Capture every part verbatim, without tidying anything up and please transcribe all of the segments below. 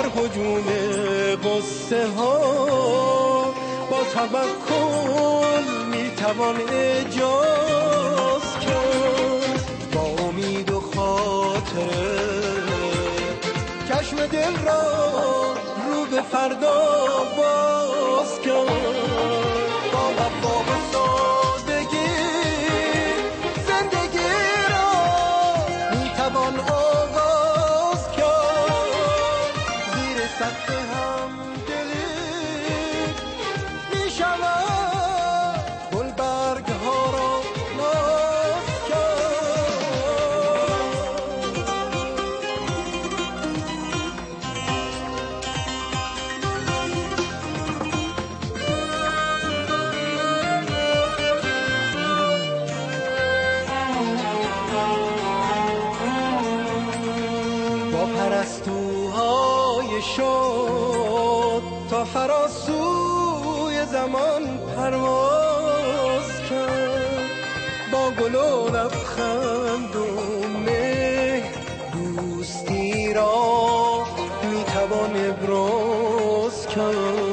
هجوم قصه ها با توکل میتوان اجاز کرد. با امید و خاطره چشم دل را رو به فردا باز کرد. با وفا و سادگی زندگی را میتوان آغاز کرد. زیر سقف هم دلی میشود گلبرگ ها را ناز پرستوهای شد تا فراسوی زمان پرواز کرد. با گل و لبخند و مهر دوستی را میتوان ابراز کرد.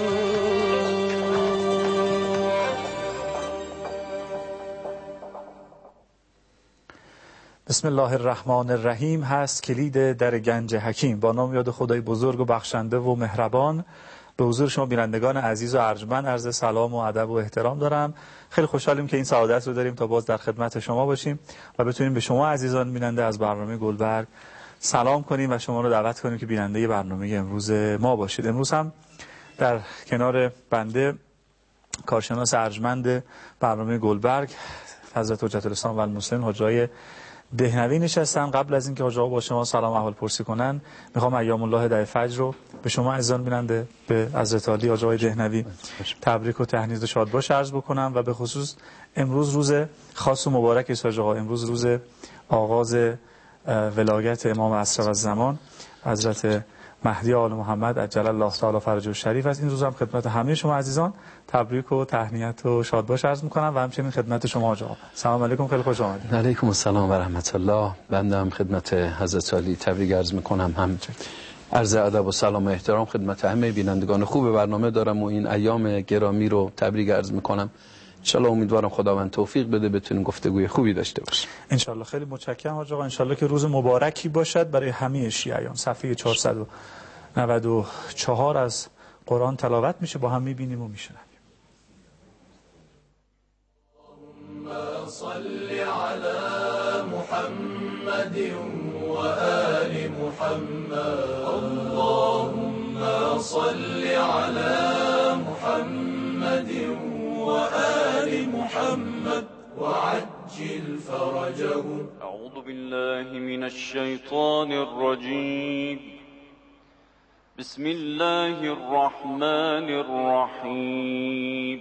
بسم الله الرحمن الرحیم هست کلید در گنج حکیم. با نام یاد خدای بزرگ و بخشنده و مهربان. به حضور شما بینندگان عزیز و ارجمند عرض سلام و ادب و احترام دارم. خیلی خوشحالیم که این سعادت رو داریم تا باز در خدمت شما باشیم و بتونیم به شما عزیزان بیننده از برنامه گلبرگ سلام کنیم و شما رو دعوت کنیم که بیننده برنامه امروز ما باشید. امروز هم در کنار بنده کارشناس ارجمند برنامه گلبرگ حضرت حجت الاسلام و المسلمین حاجی دهنوی نشستن. قبل از اینکه حاجی با شما سلام احوال پرسی کنن میخوام ایام الله ده فجر رو به شما عزیزان بیننده به حضرت علی حاجی دهنوی تبریک و تهنیت و شادباش عرض بکنم و به خصوص امروز روز خاص و مبارک است حاجی. امروز روز آغاز ولایت امام عصر و زمان حضرت مهدی آل محمد عجل الله تعالی فرجه الشریف است. این روز هم خدمت همه شما عزیزان تبریک و تهنیت و شادباش عرض میکنم و همچنین خدمت شما حاجی. سلام علیکم، خیلی خوش آمدید. علیکم السلام و رحمت الله. بنده هم خدمت حضرت علی تبریک عرض میکنم. هم عرض ادب و سلام و احترام خدمت همه بینندگان خوب برنامه دارم و این ایام گرامی رو تبریک عرض میکنم. انشالله امیدوارم خداوند توفیق بده بتونیم گفتگوی خوبی داشته باشیم. انشالله. خیلی متشکرم حاج آقا. انشالله که روز مبارکی باشد برای همه شیعیان. صفحه چهارصد و نود و چهار از قرآن تلاوت میشه، با هم میبینیم و میشنویم. اللهم صل علی محمد و آل محمد. اللهم صل علی محمد وآل محمد وعجل فرجهم. أعوذ بالله من الشيطان الرجيم. بسم الله الرحمن الرحيم.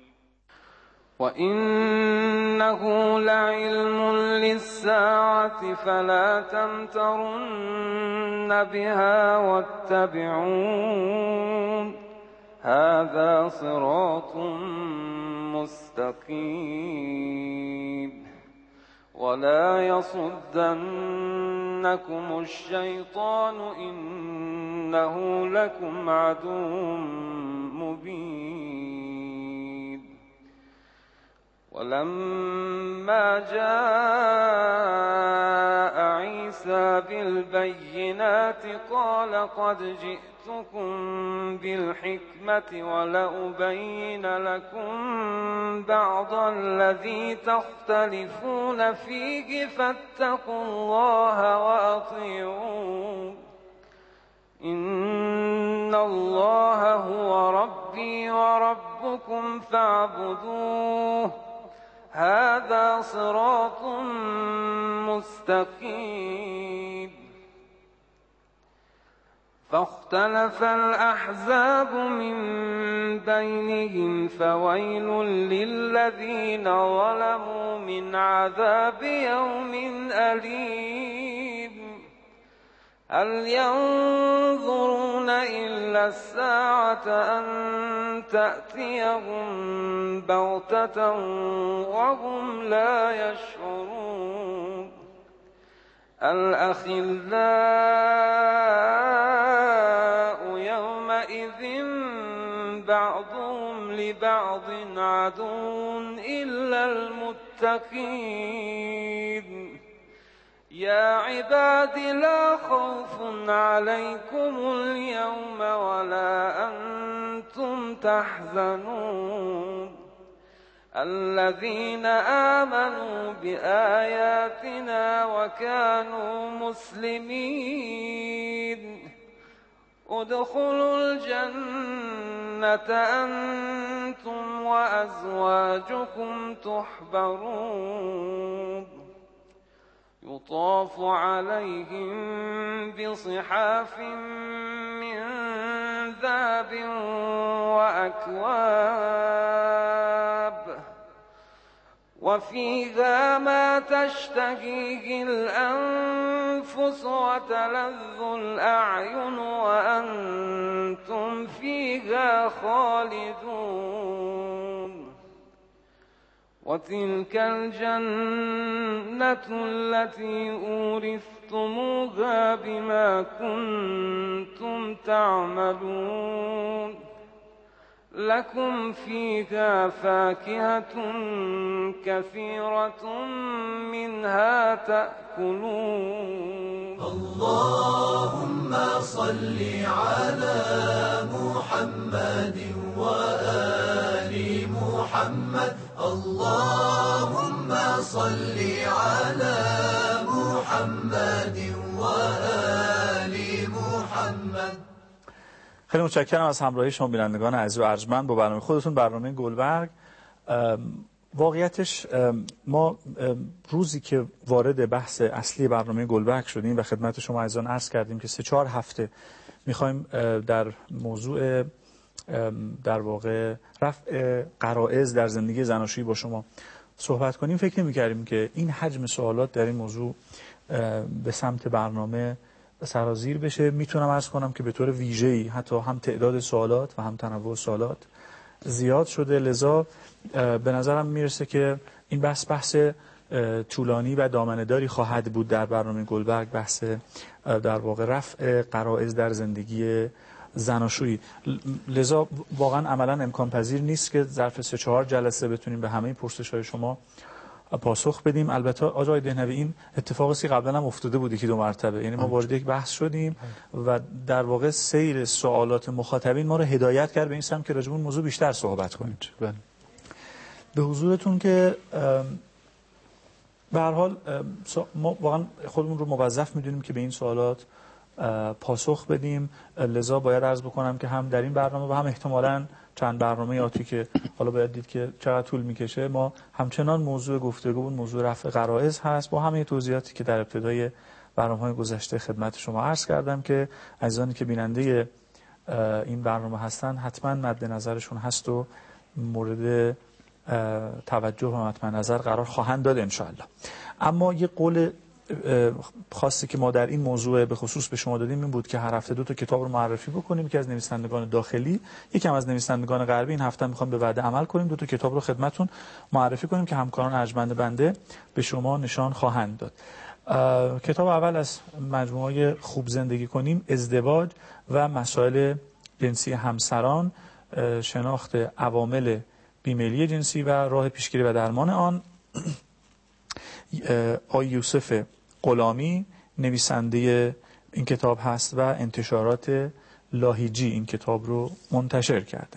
وإنه لعلم للساعة فلا تمترن بها واتبعون هذا صراط مستقيم ولا يصدنكم الشيطان إنه لكم عدو مبين. ولما جاء عيسى بالبينات قال قد جئتكم بالحكمة ولأبين لكم بعض الذي تختلفون فيه فاتقوا الله وأطيعون إن الله هو ربي وربكم فاعبدوه هذا صراط مستقيم. فاختلف الأحزاب من بينهم فويل للذين ظلموا من عذاب يوم أليم. هل ينظرون إلا الساعة أن تأتيهم بغتة وهم لا يشعرون. الأخلاء يومئذ بعضهم لبعض عدو إلا المتقين يا عباد لا خوف عليكم اليوم ولا أنتم تحزنون الذين آمنوا بآياتنا وكانوا مسلمين ادخلوا الجنة أنتم وأزواجكم تحبرون يطاف عليهم بصحاف من ذهب وأكواب وفيها ما تشتهيه الأنفس وتلذ الأعين وأنتم فيها خالدون وتلك الجنة التي أورثتموها بما كنتم تعملون لكم فيها فاكهة كثيرة منها تأكلون اللهم صل على محمد وآل محمد اللهم صل على محمد وآل محمد. خیلی متشکرم از همراهی شما بینندگان عزیز و ارجمند با برنامه خودتون، برنامه گلبرگ. واقعیتش ما روزی که وارد بحث اصلی برنامه گلبرگ شدیم و خدمت شما عزیزان عرض کردیم که سه چهار هفته میخوایم در موضوع در واقع رفع غرایز در زندگی زناشویی با شما صحبت کنیم، فکر نمی‌کردیم که این حجم سوالات در این موضوع به سمت برنامه سرازیر بشه. میتونم عرض کنم که به طور ویژه‌ای حتی هم تعداد سوالات و هم تنوع سوالات زیاد شده، لذا به نظرم میرسه که این بحث بحث طولانی و دامنه‌داری خواهد بود در برنامه گلبرگ، بحث در واقع رفع غرایز در زندگی زناشویی. لذا واقعا عملا امکان پذیر نیست که ظرف سه چهار جلسه بتونیم به همه پرسش‌های شما پاسخ بدیم. البته آقای دهنوی این اتفاقی که قبلا هم افتاده بود که دو مرتبه، یعنی ما وارد یک بحث شدیم و در واقع سیر سوالات مخاطبین ما رو هدایت کرد به این سمت که راجع به اون موضوع بیشتر صحبت کنیم. به حضورتون که به هر حال ما واقعا خودمون رو موظف میدونیم که به این سوالات پاسخ بدیم، لذا باید عرض بکنم که هم در این برنامه و هم احتمالاً چند برنامه آتی که حالا باید دید که چقدر طول میکشه، ما همچنان موضوع گفتگو موضوع رفع غرایز هست با همه توضیحاتی که در ابتدای برنامه‌های گذشته خدمت شما عرض کردم که عزیزانی که بیننده این برنامه هستن حتما مد نظرشون هست و مورد توجه و مد نظر قرار خواهند داد ان شاء الله. اما یه قول خاصی که ما در این موضوع به خصوص به شما دادیم این بود که هر هفته دو تا کتاب رو معرفی بکنیم که از نویسندگان داخلی، یکم از نویسندگان غربی. این هفته میخوام به وعده عمل کنیم، دو تا کتاب رو خدمتتون معرفی کنیم که همکاران ارجمند بنده به شما نشان خواهند داد. کتاب اول از مجموعه خوب زندگی کنیم، ازدواج و مسائل جنسی همسران، شناخت عوامل بیمیلی جنسی و راه پیشگیری و درمان آن. آقای یوسف غلامی نویسنده این کتاب هست و انتشارات لاهیجی این کتاب رو منتشر کرده.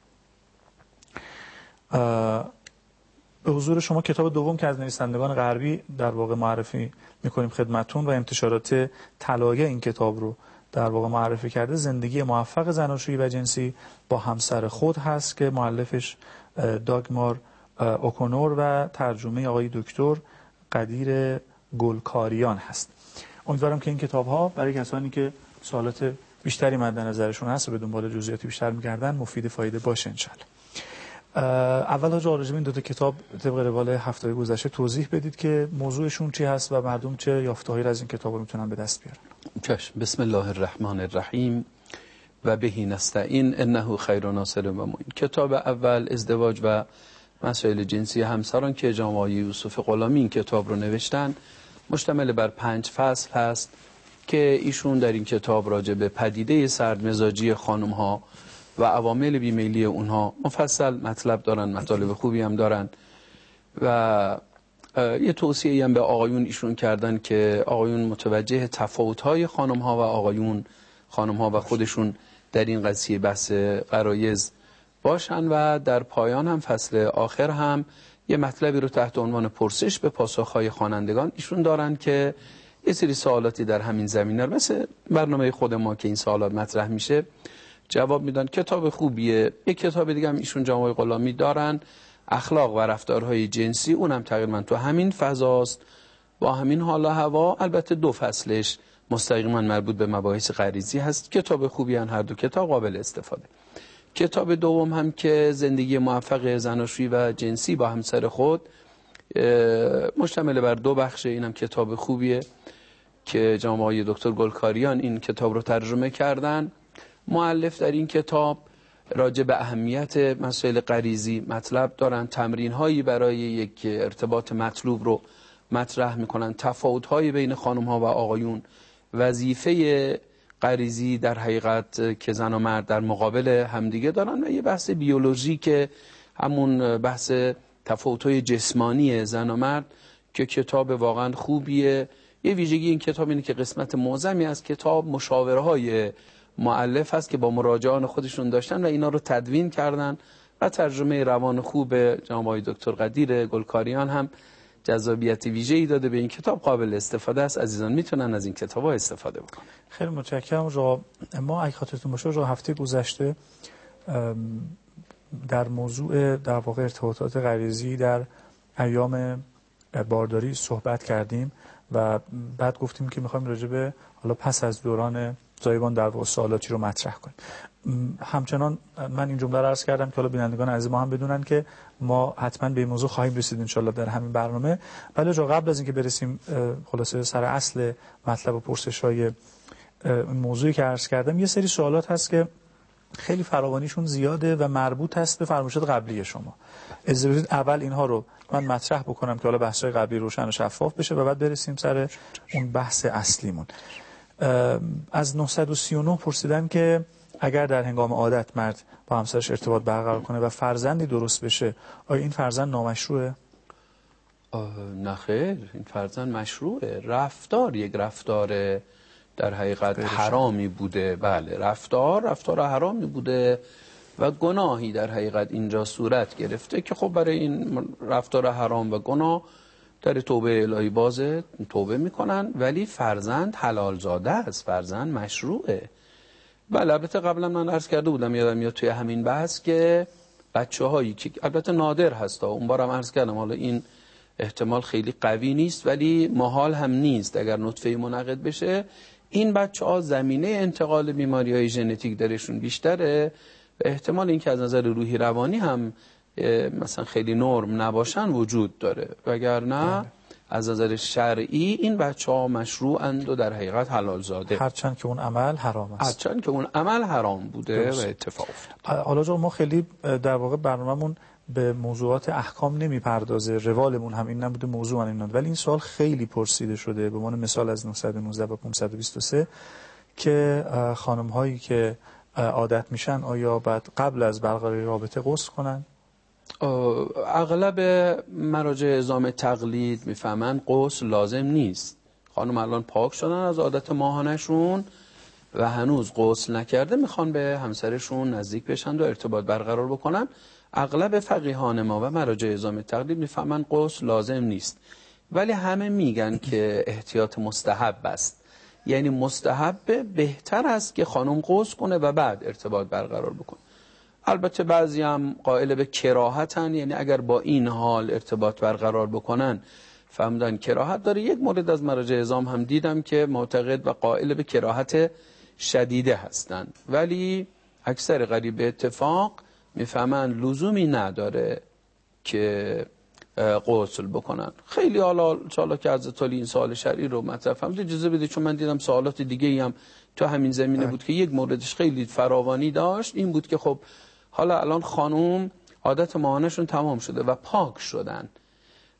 به حضور شما کتاب دوم که از نویسندگان غربی در واقع معرفی میکنیم خدمتون و انتشارات طلایه این کتاب رو در واقع معرفی کرده، زندگی موفق زناشویی و جنسی با همسر خود هست که مؤلفش داگمار اوکونور و ترجمه آقای دکتر قدیر گلکاریان هست. امیدوارم که این کتاب ها برای کسانی که سوالات بیشتری مد نظرشون هست و به دنبال جزئیات بیشتر می‌گردن مفید فایده باشه ان شاء الله. اول راجع به این دو تا کتاب طبق روال هفته گذشته توضیح بدید که موضوعشون چی هست و مردم چه یافته‌هایی از این کتاب رو میتونن به دست بیارن. چشم. بسم الله الرحمن الرحیم و بهی نستعین انه خیر ناصر و معین. کتاب اول ازدواج و مسائل جنسی همسران که جناب یوسف غلامی این کتاب رو نوشتن مشتمل بر پنج فصل هست که ایشون در این کتاب راجع به پدیده سردمزاجی خانم ها و عوامل بیمیلی اونها مفصل مطلب دارن، مطالب خوبی هم دارن و یه توصیه هم به آقایون ایشون کردن که آقایون متوجه تفاوت‌های خانم ها و آقایون، خانم ها و خودشون در این قضیه بحث غرایز باشن و در پایان هم فصل آخر هم یه مطلبی رو تحت عنوان پرسش به پاسخ‌های خوانندگان ایشون دارن که یه سری سوالاتی در همین زمینه رو مثل برنامه خود ما که این سوالات مطرح میشه جواب میدن. کتاب خوبیه. یک کتاب دیگه هم ایشون جامعه غلامی دارن، اخلاق و رفتارهای جنسی، اونم تقریبا تو همین فضاست با همین حال و هوا، البته دو فصلش مستقیما مربوط به مباحث غریزی هست. کتاب خوبی هن، هر دو کتاب قابل استفاده. کتاب دوم هم که زندگی موفق زناشویی و جنسی با همسر خود، مشتمل بر دو بخشه، اینم کتاب خوبیه که جناب آقای دکتر گلکاریان این کتاب رو ترجمه کردن. مؤلف در این کتاب راجع به اهمیت مسائل غریزی مطلب دارن، تمرین هایی برای یک ارتباط مطلوب رو مطرح میکنن، تفاوت هایی بین خانم ها و آقایون، وظیفه غریزی در حقیقت که زن و مرد در مقابل همدیگه دارن و یه بحث بیولوژی که همون بحث تفاوت های جسمانی زن و مرد که کتاب واقعا خوبیه. یه ویژگی این کتاب اینه که قسمت معظمی از کتاب مشاوره های مؤلف هست که با مراجعان خودشون داشتن و اینا رو تدوین کردن و ترجمه روان خوب جناب آقای دکتر قدیر گلکاریان هم جذابیت ویژه‌ای داده به این کتاب، قابل استفاده است. عزیزان میتونن از این کتاب‌ها استفاده بکنن. خیلی متشکرم. را ما اگه خاطرتون باشه را هفته گذشته در موضوع در واقع ارتباطات غریزی در ایام بارداری صحبت کردیم و بعد گفتیم که می‌خوایم راجع به حالا پس از دوران زایمان در واقع سوالاتی رو مطرح کنیم. همچنان من این جمله رو عرض کردم که حالا بینندگان عزیز ما هم بدونن که ما حتما به این موضوع خواهیم رسید ان شاءالله در همین برنامه. ولی جو قبل از اینکه برسیم خلاصه سر اصل مطلب و پرسش‌های موضوعی که عرض کردم، یه سری سوالات هست که خیلی فراوانیشون زیاده و مربوط هست به فرمایشات قبلی شما. اجازه بدید اول اینها رو من مطرح بکنم که حالا بحث‌های قبلی روشن و شفاف بشه و بعد برسیم سر اون بحث اصلیمون. از نهصد و سی و نه پرسیدن که اگر در هنگام عادت مرد با همسرش ارتباط برقرار کنه و فرزندی درست بشه، آیا این فرزند نامشروعه؟ نه خیر، این فرزند مشروعه. رفتار یک رفتار در حقیقت حرامی بوده. بله، رفتار رفتار حرامی بوده و گناهی در حقیقت اینجا صورت گرفته که خب برای این رفتار حرام و گناه در توبه الهی بازه، توبه میکنن، ولی فرزند حلال زاده است، فرزند مشروعه. بله، البته قبلا من عرض کرده بودم، یادم میاد توی همین بحث که بچه هایی که البته نادر هست، اون بارم عرض کردم حالا این احتمال خیلی قوی نیست ولی محال هم نیست اگر نطفه منعقد بشه، این بچه ها زمینه انتقال بیماری های ژنتیک درشون بیشتره و احتمال اینکه از نظر روحی روانی هم مثلا خیلی نرم نباشن وجود داره، وگرنه از نظر شرعی این بچه ها مشروعند و در حقیقت حلال زاده، هرچند که اون عمل حرام است، هرچند که اون عمل حرام بوده و اتفاق افتاد. حالا جو ما خیلی در واقع برنامه‌مون به موضوعات احکام نمیپردازه، روالمون هم این نبوده، موضوع این نبوده، ولی این سوال خیلی پرسیده شده. به عنوان مثال از نهصد و نوزده و پانصد و بیست و سه که خانم هایی که عادت میشن آیا بعد قبل از برقراری رابطه غسل کنن؟ اغلب مراجع اعزام تقلید میفهمن غسل لازم نیست. خانم الان پاک شدن از عادت ماهانشون و هنوز غسل نکرده، میخوان به همسرشون نزدیک بشن و ارتباط برقرار بکنن. اغلب فقیهان ما و مراجع اعزام تقلید میفهمن غسل لازم نیست، ولی همه میگن که احتیاط مستحب است، یعنی مستحب بهتر است که خانم غسل کنه و بعد ارتباط برقرار بکنه. البته بعضی هم قائل به کراهتن، یعنی اگر با این حال ارتباط برقرار بکنن فهمیدن کراهت داره. یک مورد از مراجع اعزام هم دیدم که معتقد و قائل به کراهت شدیده هستند، ولی اکثر قریب به اتفاق میفهمن لزومی نداره که غسل بکنن. خیلی حالا چالا که حضرت علی این سوال شرعی رو مطرح فرمودن، اجازه بدید چون من دیدم سوالات دیگه‌ای هم تو همین زمینه بود که یک موردش خیلی فراوانی داشت، این بود که خب حالا الان خانم عادت ماهانشون تمام شده و پاک شدن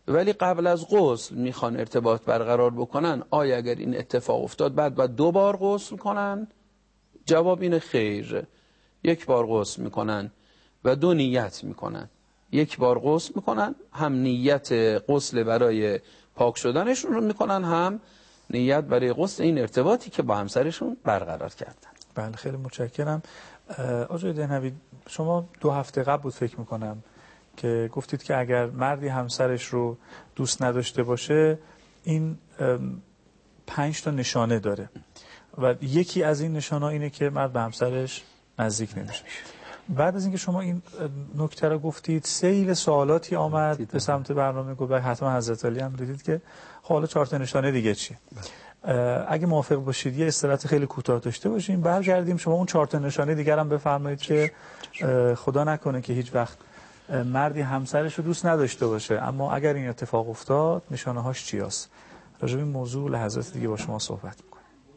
ولی قبل از غسل میخوان ارتباط برقرار بکنن، آیا اگر این اتفاق افتاد بعد باید دو بار غسل کنن؟ جواب اینه خیر. یک بار غسل میکنن و دو نیت میکنن. یک بار غسل میکنن، هم نیت غسل برای پاک شدنشون رو میکنن، هم نیت برای غسل این ارتباطی که با همسرشون برقرار کردن. بله خیلی متشکرم. آقای دهنوی، شما دو هفته قبل بود فکر میکنم که گفتید که اگر مردی همسرش رو دوست نداشته باشه این پنج تا نشانه داره و یکی از این نشانه اینه که مرد به همسرش نزدیک نمیشه. بعد از اینکه شما این نکته رو گفتید سیل سوالاتی آمد به سمت برنامه، گفت حتما حضرت علی هم دیدید که حالا چهار تا نشانه دیگه چی؟ اگه موافق باشید یه استراحت خیلی کوتاه داشته باشیم، برگردیم شما اون چهار تا نشانه دیگر هم بفرمایید که خدا نکنه که هیچ وقت مردی همسرش رو دوست نداشته باشه اما اگر این اتفاق افتاد نشانه هاش چی هست؟ راجع به این موضوع لحظات دیگه با شما صحبت می‌کنم.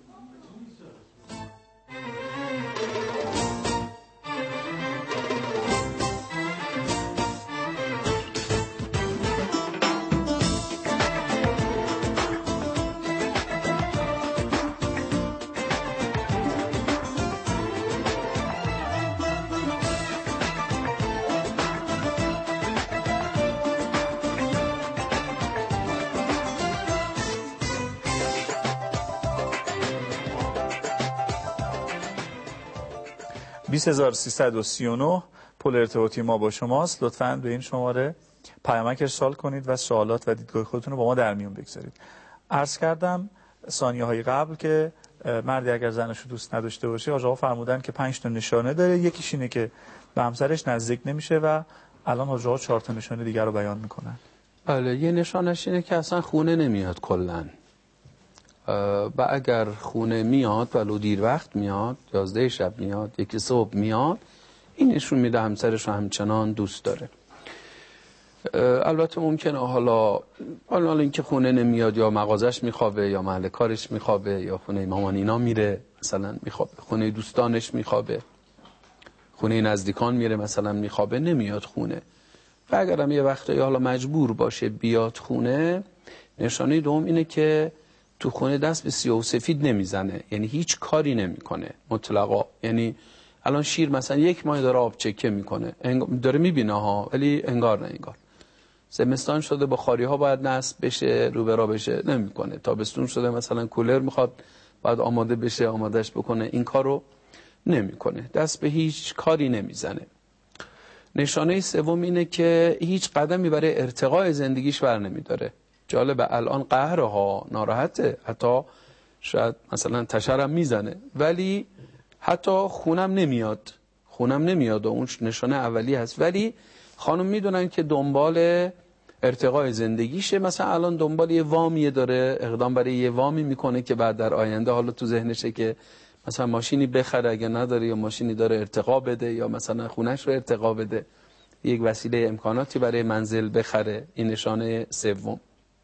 بیست هزار و سیصد و سی و نه پل ارتباطی ما با شماست. لطفاً به این شماره پیامک ارسال کنید و سوالات و دیدگاه خودتون رو با ما در میون بگذارید. عرض کردم ثانیه های قبل که مردی اگر زنش رو دوست نداشته باشه، آقا فرمودن که پنج تا نشانه داره، یکیش اینه که به همسرش نزدیک نمیشه و الان آقا چهار تا نشانه دیگر رو بیان میکنن. بله، یه نشانش اینه که اصلا خونه نمیاد کلاً. و اگر خونه میاد ولو دیر وقت میاد، یازده شب میاد، یکی صبح میاد، این نشون میده همسرش رو همچنان دوست داره. البته ممکنه حالا حالا اینکه خونه نمیاد یا مغازش میخوابه یا محل کارش میخوابه یا خونه مامان اینا میره مثلا میخوابه، خونه دوستانش میخوابه، خونه نزدیکان میره مثلا میخوابه، نمیاد خونه. و اگرم یه وقتایی حالا مجبور باشه بیاد خونه، نشانه دوم اینه که تو خونه دست به سیاه و سفید نمیزنه، یعنی هیچ کاری نمیکنه مطلقا. یعنی الان شیر مثلا یک ماه داره آب چکه میکنه، داره میبینه ها ولی انگار نه انگار. زمستان شده بخاری ها باید نصب بشه رو برا بشه، نمیکنه. تابستون شده مثلا کولر میخواد باید آماده بشه، آمادهش بکنه، این کارو نمیکنه، دست به هیچ کاری نمیزنه. نشانه سوم اینه که هیچ قدمی برای ارتقاء زندگیش بر نمیداره. جالبه الان قهرها ناراحته، حتی شاید مثلا تشرم میزنه ولی حتی خونم نمیاد، خونم نمیاد و اون نشانه اولی هست. ولی خانم میدونن که دنبال ارتقاء زندگیشه، مثلا الان دنبال یه وامی داره، اقدام برای یه وامی میکنه که بعد در آینده حالا تو ذهنشه که مثلا ماشینی بخره اگه نداره، یا ماشینی داره ارتقا بده، یا مثلا خونش رو ارتقا بده، یک وسیله امکاناتی برای منزل بخره. این نشانه سوم.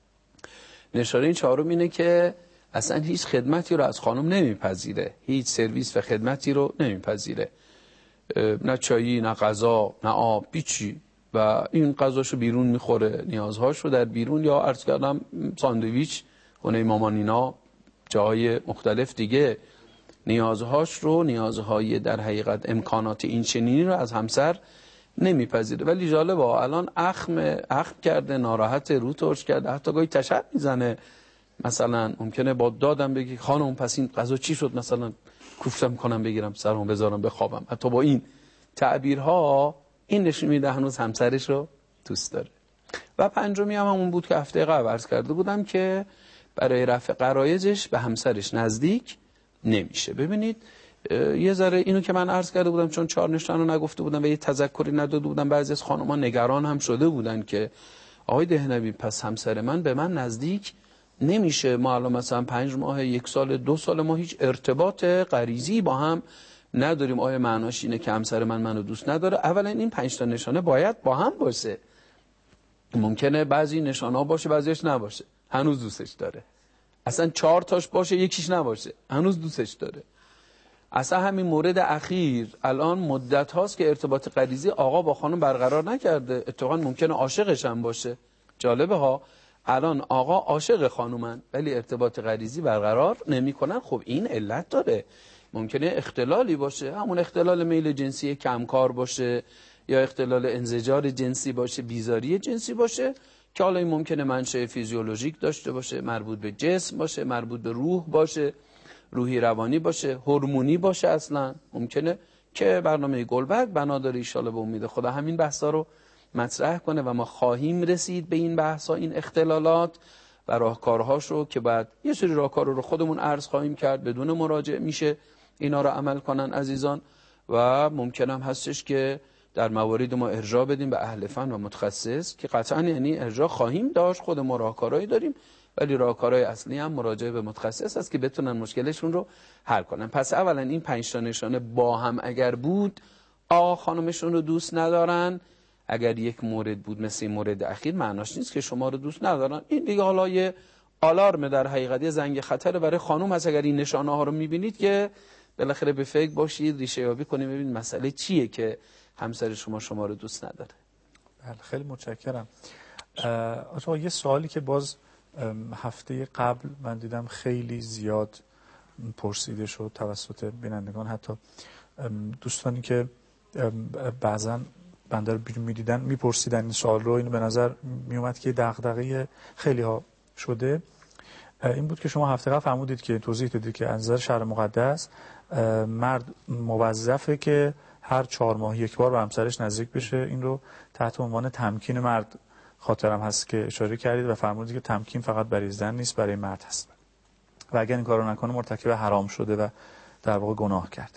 نشانه چهارم اینه که اصلا هیچ خدمتی رو از خانم نمیپذیره، هیچ سرویس و خدمتی رو نمیپذیره، نه چایی، نه غذا، نه آب، هیچی. و این غذاشو بیرون میخوره، نیازهاشو در بیرون، یا عرض کردم ساندویچ، خونه مامان اینا، جاهای مختلف دیگه، نیازهاش رو، نیازهای در حقیقت امکانات این چنینی رو از همسر نمیپذیره. ولی جالبه الان اخم اخم کرده، ناراحت، رو ترش کرده، حتی گاهی تشر میزنه. مثلا ممکنه با دادم بگی خانم پس این غذا چی شد، مثلا کوفتم کنم بگیرم سرم بذارم بخوابم. حتی با این تعبیرها این نشون میده هنوز همسرش رو دوست داره. و پنجمی هم همون بود که هفته قبل عرض کرده بودم که برای رفع غرایزش به همسرش نزدیک نمیشه. ببینید یه ذره اینو که من عرض کرده بودم چون چهار نشانه رو نگفته بودم و یه تذکری نداده بودم، بعضی از خانم‌ها نگران هم شده بودن که آقای دهنوی پس همسر من به من نزدیک نمیشه، ما الان مثلا پنج ماه، یک سال، دو سال ما هیچ ارتباط غریزی با هم نداریم، آیا معناش اینه که همسر من منو دوست نداره؟ اولا این پنج تا نشانه باید با هم باشه. ممکنه بعضی نشانه ها باشه بعضیش نباشه، هنوز دوستش داره. اصلا چهار تاش باشه یکیش نباشه، هنوز دوستش داره. اصلا همین مورد اخیر الان مدت هاست که ارتباط غریزی آقا با خانم برقرار نکرده، اتفاقا ممکنه عاشقش هم باشه، جالبه ها، الان آقا عاشق خانومن ولی ارتباط غریزی برقرار نمیکنن. خب این علت داره، ممکنه اختلالی باشه، همون اختلال میل جنسی کمکار باشه یا اختلال انزجار جنسی باشه، بیزاری جنسی باشه، که حالا این ممکنه منشأ فیزیولوژیک داشته باشه، مربوط به جسم باشه، مربوط به روح باشه، روحی روانی باشه، هورمونی باشه، اصلا ممکنه که برنامه گلبرگ بنا داره ان شاءالله به امید خدا همین بحثا رو مطرح کنه و ما خواهیم رسید به این بحثا، این اختلالات و راهکارهاش رو که بعد یه سری راهکار رو خودمون عرض خواهیم کرد، بدون مراجعه میشه اینا رو عمل کنن عزیزان. و ممکن هم هستش که در موارد ما ارجاع بدیم به اهل فن و متخصص که قطعا یعنی ارجاع خواهیم داشت، خود ما راهکارهایی داریم ولی راهکارهای اصلی هم مراجعه به متخصص است که بتونن مشکلشون رو حل کنن. پس اولا این پنج تا نشانه با هم اگر بود، آقا خانمشون رو دوست ندارن. اگر یک مورد بود مثل این مورد اخیر، معناش نیست که شما رو دوست ندارن. این دیگه حالا یه آلارم در حقیقت، زنگ خطر برای خانم هست. اگر این نشانه ها رو میبینید که بالاخره به فکر باشید، ریشه یابی کنید، ببینید مسئله چیه که همسر شما شما رو دوست نداره. بله خیلی متشکرم. آقا یه سوالی که باز هفته قبل من دیدم خیلی زیاد پرسیده شد توسط بینندگان، حتی دوستانی که بعضا بنده رو بیرون میدیدن میپرسیدن این سوال رو، این به نظر میومد که دغدغه خیلی ها شده. این بود که شما هفته قبل فرمودید که توضیح دادید که از نظر شرع مقدس مرد موظفه که هر چهار ماه یک بار به همسرش نزدیک بشه. این رو تحت عنوان تمکین مرد خاطرم هست که اشاره کردید و فرمودید که تمکین فقط برای زن نیست، برای مرد هست و اگر این کارو نکنه مرتکب حرام شده و در واقع گناه کرده.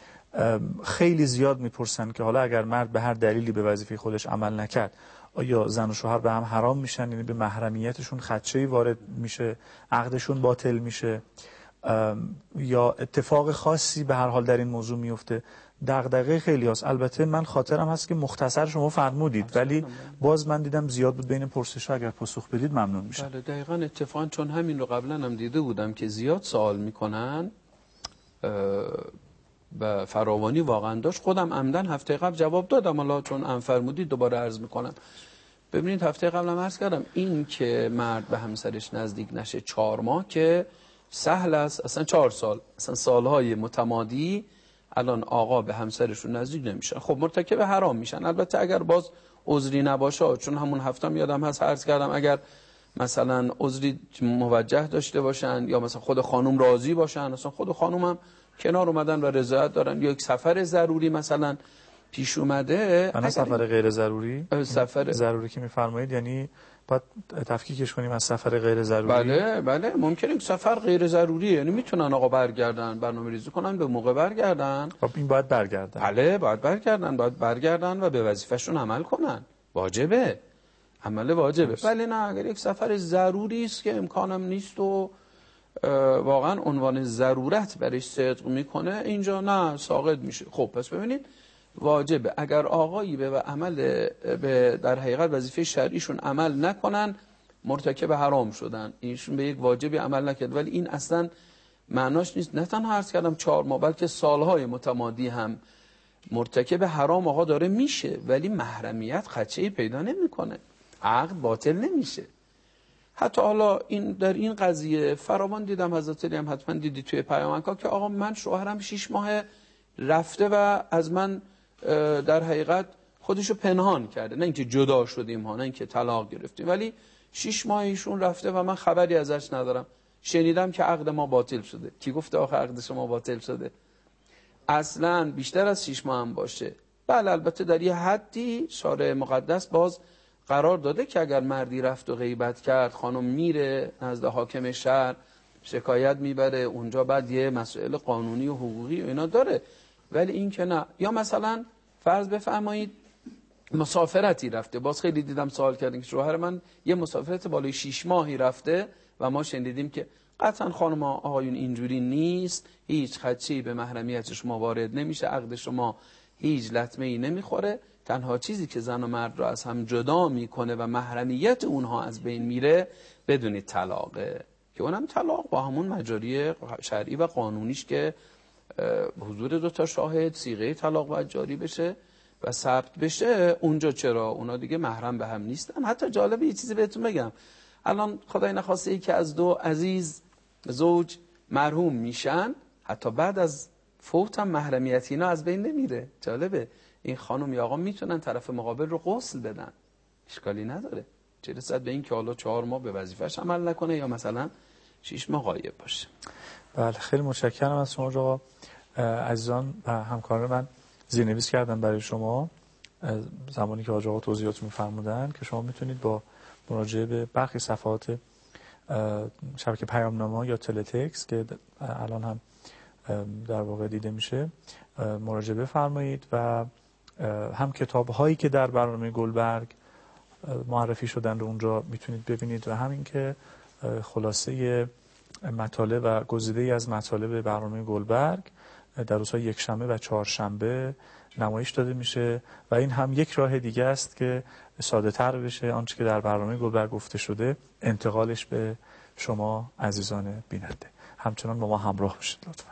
خیلی زیاد میپرسن که حالا اگر مرد به هر دلیلی به وظیفه خودش عمل نکرد، آیا زن و شوهر به هم حرام میشن؟ یعنی به محرمیتشون خدشه‌ای وارد میشه، عقدشون باطل میشه، یا اتفاق خاصی به هر حال در این موضوع میفته؟ دغدغه خیلی هست. البته من خاطرم هست که مختصر شما فرمودید ولی باز من دیدم زیاد بود بین پرسش‌ها. اگر پاسخ بدید ممنون میشم. بله دقیقاً، اتفاقاً چون همین رو قبلا هم دیده بودم که زیاد سوال میکنن و فراوانی واقعا داشت، خودم عمدن هفته قبل جواب دادم، حالا چون ام فرمودید دوباره عرض میکنم. ببینید هفته قبل هم عرض کردم این که مرد به همسرش نزدیک نشه چهار ماه که سهل است، اصلا چهار سال، اصلا سالهای متمادی الان آقا به همسرشون نزدیک نمیشن، خب مرتکب حرام میشن. البته اگر باز عذری نباشه، چون همون هفته هم یادم هست عرض کردم اگر مثلا عذری موجه داشته باشن یا مثلا خود خانم راضی باشن، اصلا خود خانم هم کنار اومدن و رضایت دارن، یا یک سفر ضروری مثلا پیش اومده. انا سفر غیر ضروری، سفر ضروری که میفرمایید یعنی باید تفکیکش کنیم از سفر غیر ضروری؟ بله بله ممکنه سفر غیر ضروریه، یعنی میتونن آقا برگردن، برنامه‌ریزی کنن به موقع برگردن. خب این باید برگردن. بله باید برگردن، باید برگردن و به وظیفه‌شون عمل کنن، واجبه، عمل واجبه. ولی نه اگر یک سفر ضروری است که امکانم نیست و واقعا عنوان ضرورت برش صدق میکنه، اینجا نه ساقط میشه. خب پس ببینید واجبه. اگر آقایی به عمل به در حقیقت وظیفه شرعیشون عمل نکنن، مرتکب حرام شدن، اینشون به یک واجبی عمل نکرد. ولی این اصلا معناش نیست، نه تنها عرض کردم چهار ماه بلکه سالهای متمادی هم مرتکب حرام آقا داره میشه، ولی محرمیت خدشه‌ای پیدا نمیکنه، عقد باطل نمیشه. حتی حالا این در این قضیه فراوان دیدم، حضرت علی هم حتما دیدی توی پیامک‌ها که آقا من شوهرم شش ماه رفته و از من در حقیقت خودشو پنهان کرده، نه اینکه جدا شدیم ها، نه اینکه طلاق گرفتیم، ولی شش ماه ایشون رفته و من خبری ازش ندارم. شنیدم که عقد ما باطل شده. کی گفته آخه عقد شما باطل شده؟ اصلا بیشتر از شش ماه هم باشه. بله البته در یه حدی شارع مقدس باز قرار داده که اگر مردی رفت و غیبت کرد، خانم میره نزد حاکم شهر شکایت میبره اونجا، بعد یه مسائل قانونی و حقوقی و اینا داره. ولی این که نه، یا مثلا فرض بفرمایید مسافرتی رفته، باز خیلی دیدم سوال کردن که شوهر من یه مسافرت بالای شش ماهی رفته و ما شنیدیم که قطعا خانم آقایون اینجوری نیست، هیچ خدشه‌ای به محرمیت شما وارد نمیشه، عقد شما هیچ لطمه‌ای نمیخوره، تنها چیزی که زن و مرد را از هم جدا میکنه و محرمیت اونها از بین میره بدونید طلاقه، که اونم طلاق با همون مجاری شرعی و قانونیش که حضور دو تا شاهد، صیغه طلاق باید جاری بشه و ثبت بشه، اونجا چرا؟ اونا دیگه محرم به هم نیستن. حتی جالبه یه چیزی بهتون بگم، الان خدای نخواسته ای که از دو عزیز زوج مرحوم میشن، حتی بعد از فوت هم محرمیت اینا از بین نمیره. جالبه، این خانم یا آقا میتونن طرف مقابل رو غسل بدن، اشکالی نداره، چه رسد به این که حالا چهار ماه به وظیفه‌اش عمل نکنه یا مثلا شش ماه غایب باشه. بله، خیلی متشکرم از شما آقا. عزیزان و همکاران من زیرنویس کردم برای شما زمانی که حاج آقا توضیحات می‌فرمودن که شما میتونید با مراجعه به برخی صفحات شبکه پیام‌نامه یا تلتکس که الان هم در واقع دیده میشه مراجعه بفرمایید و هم کتاب‌هایی که در برنامه گلبرگ معرفی شدن رو اونجا میتونید ببینید و همین که خلاصه مطالب و گزیده‌ای از مطالب برنامه گلبرگ در روزهای یکشنبه و چهارشنبه نمایش داده میشه و این هم یک راه دیگه است که ساده تر بشه آنچه که در برنامه گلبرگ گفته شده انتقالش به شما عزیزان بیننده. همچنان با ما همراه باشید لطفا.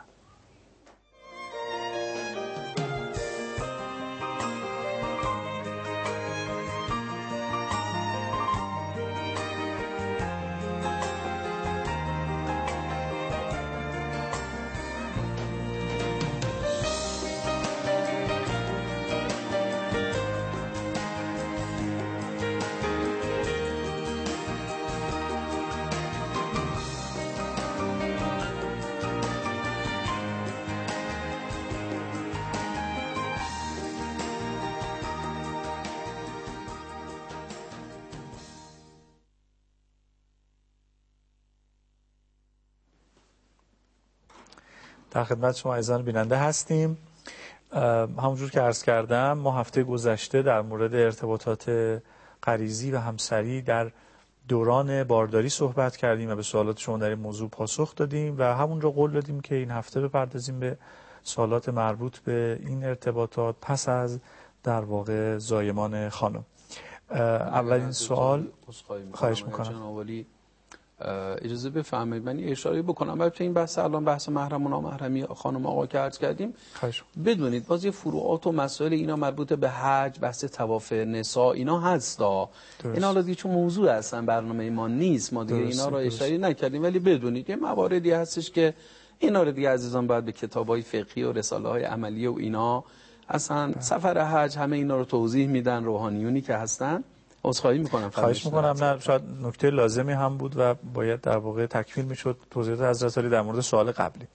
در خدمت شما عزیزان بیننده هستیم. همونجور که عرض کردم ما هفته گذشته در مورد ارتباطات غریزی و همسری در دوران بارداری صحبت کردیم و به سوالات شما در این موضوع پاسخ دادیم و همونجا قول دادیم که این هفته بپردازیم به سوالات مربوط به این ارتباطات پس از در واقع زایمان خانم. اولین سوال خواهش میکنم اجازه بفرمایید من اشاره بکنم. البته این بحث الان بحث محرم و نامحرمی خانم آقا که عرض کردیم بدونید باز یه فروعات و مسائل اینا مربوط به حج، بحث طواف نساء اینا هستا. اینا حالا دیگه چون موضوع اصلا برنامه ما نیست، ما دیگه اینا رو اشاره نکردیم، ولی بدونید یه مواردی هستش که اینا رو دیگه عزیزان باید به کتابای فقهی و رساله های عملی و اینا اصلا سفر حج همه اینا رو توضیح میدن روحانیونی که هستن. عذرخواهی میکنم. خواهش میکنم. نه شاید نکته لازمی هم بود و باید در واقع تکمیل میشد توضیحات حضرت عالی در مورد سوال قبلی.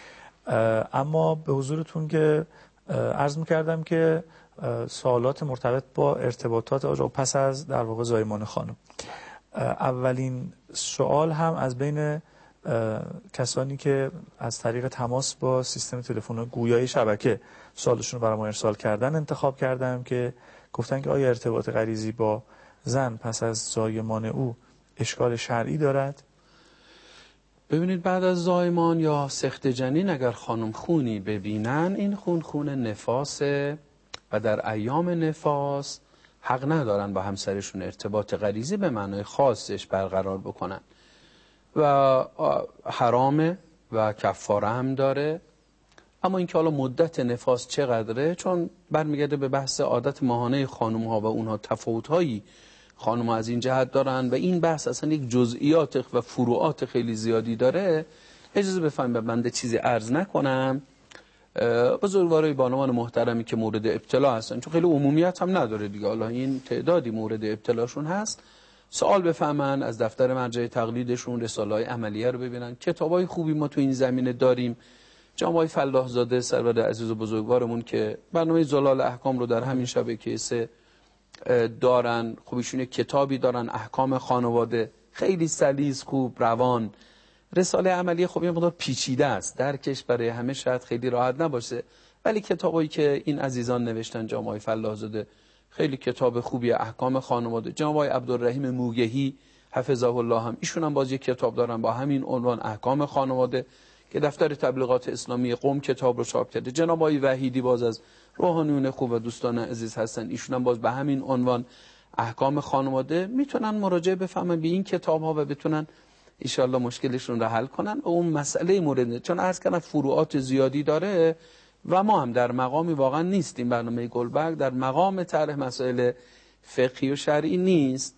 اما به حضورتون که عرض میکردم که سوالات مرتبط با ارتباطات آقا پس از در واقع زایمان خانم. اولین سوال هم از بین کسانی که از طریق تماس با سیستم تلفن گویای شبکه سوالشون رو برای ما ارسال کردن انتخاب کردم که گفتن که آیا ارتباط غریزی با زن پس از زایمان او اشکال شرعی دارد؟ ببینید بعد از زایمان یا سخت جنین اگر خانم خونی ببینن، این خون خون نفاسه و در ایام نفاس حق ندارن با همسرشون ارتباط غریزی به معنای خاصش برقرار بکنن و حرامه و کفاره هم داره. اما اینکه حالا مدت نفاس چقدره، چون برمیگرده به بحث عادت ماهانه خانم ها و اونها تفاوت هایی خانم ها از این جهت دارن و این بحث اصلا یک جزئیات و فروعات خیلی زیادی داره. اجازه بفرمایید به بنده چیزی عرض نکنم. بزرگوارای بانوان محترمی که مورد ابتلا هستن، چون خیلی عمومیت هم نداره دیگه، حالا این تعدادی مورد ابتلاشون هست، سوال بفهمن، از دفتر مرجع تقلیدشون رساله‌های عملیه رو ببینن. کتابای خوبی ما تو این زمینه داریم. جناب آقای فلاح زاده سرور عزیز و بزرگوارمون که برنامه زلال احکام رو در همین شبکه سه دارن، خب ایشون کتابی دارن احکام خانواده، خیلی سلیس خوب روان. رساله عملیه خب یه مقدار پیچیده است، درکش برای همه شاید خیلی راحت نباشه، ولی کتابایی که این عزیزان نوشتن جناب آقای فلاح زاده خیلی کتاب خوبی احکام خانواده. جناب آقای عبدالرحیم موگهی حفظه الله هم ایشون هم باز یک کتاب دارن با همین عنوان احکام خانواده که دفتر تبلیغات اسلامی قم کتاب رو چاپ کرده. جناب آقای وحیدی باز از روحانیون خوب و دوستان عزیز هستن، ایشون هم باز به همین عنوان احکام خانواده. میتونن مراجعه بفهمن به این کتاب ها و بتونن ان شاء الله مشکلشون رو حل کنن و اون مسئله مورد، چون عرض کردم فروعات زیادی داره، و ما هم در مقامی واقعا نیستیم، برنامه گلبرگ در مقام طرح مسائل فقهی و شرعی نیست،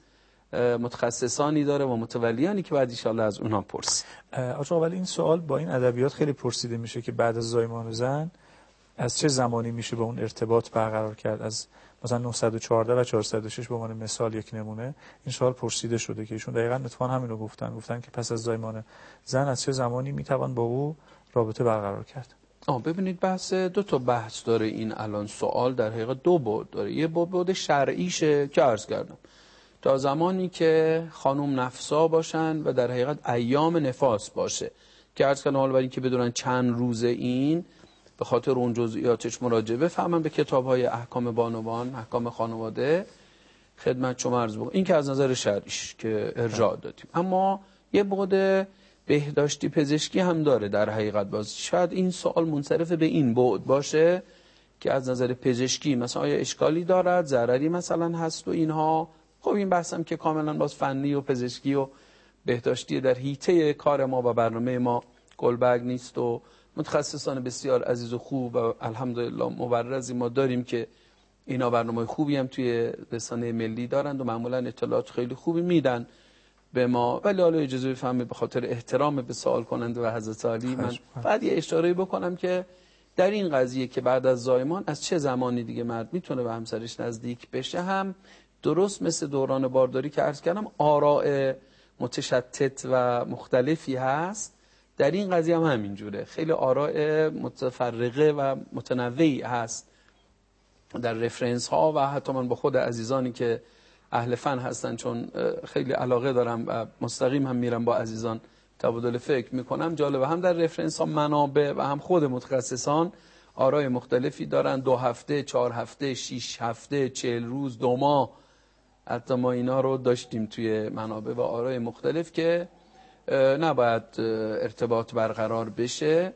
متخصصانی داره و متولیانی که بعد ان شاءالله از اونها پرسید. آقا ولی این سوال با این ادبیات خیلی پرسیده میشه که بعد از زایمان زن از چه زمانی میشه با اون ارتباط برقرار کرد؟ از مثلا نهصد و چهارده و چهارصد و شش به عنوان مثال یک نمونه این سوال پرسیده شده که ایشون دقیقاً اتفاقا همین رو گفتن گفتن که پس از زایمان زن از چه زمانی میتوان با او رابطه برقرار کرد؟ آه ببینید بحث دو تا بحث داره این الان سوال، در حقیقت دو بعد داره. یه بعد شرعیشه که عرض کردم تا زمانی که خانم نفسا باشن و در حقیقت ایام نفاس باشه که عرض کردم، حالا برای اینکه بدونن چند روزه این به خاطر اون جزئیاتش مراجعه بفهمن به کتاب‌های احکام بانوان، احکام خانواده خدمت شما عرض بکنم. این که از نظر شرعیش که ارجاع دادیم. اما یه بعد بهداشتی پزشکی هم داره در حقیقت. باز شاید این سوال منصرف به این بعد باشه که از نظر پزشکی مثلا آیا اشکالی دارد، ضرری مثلا هست و اینها. خب این بحثم که کاملا باز فنی و پزشکی و بهداشتی در حیطه کار ما و برنامه ما گلبرگ نیست و متخصصان بسیار عزیز و خوب و الحمدلله مبرزی ما داریم که اینا برنامه خوبی هم توی رسانه ملی دارند و معمولا اطلاعات خیلی خوبی میدن به ما. ولی حالا اجازه بفرمایید به خاطر احترام به سوال کننده و حضرت علی من بعد یه اشاره بکنم که در این قضیه که بعد از زایمان از چه زمانی دیگه مرد میتونه به همسرش نزدیک بشه هم درست مثل دوران بارداری که عرض کردم آراء متشتت و مختلفی هست. در این قضیه هم همینجوره، خیلی آراء متفرقه و متنوعی هست در رفرنس ها و حتی من با خود عزیزانی که اهل فن هستن چون خیلی علاقه دارم و مستقیم هم میرم با عزیزان تبادل فکر میکنم، جالبه هم در رفرنس ها منابع و هم خود متخصصان آراء مختلفی دارن، دو هفته، چهار هفته، شیش هفته، چهل روز، دو ماه، حتی ما اینا رو داشتیم توی منابع و آراء مختلف که نباید ارتباط برقرار بشه.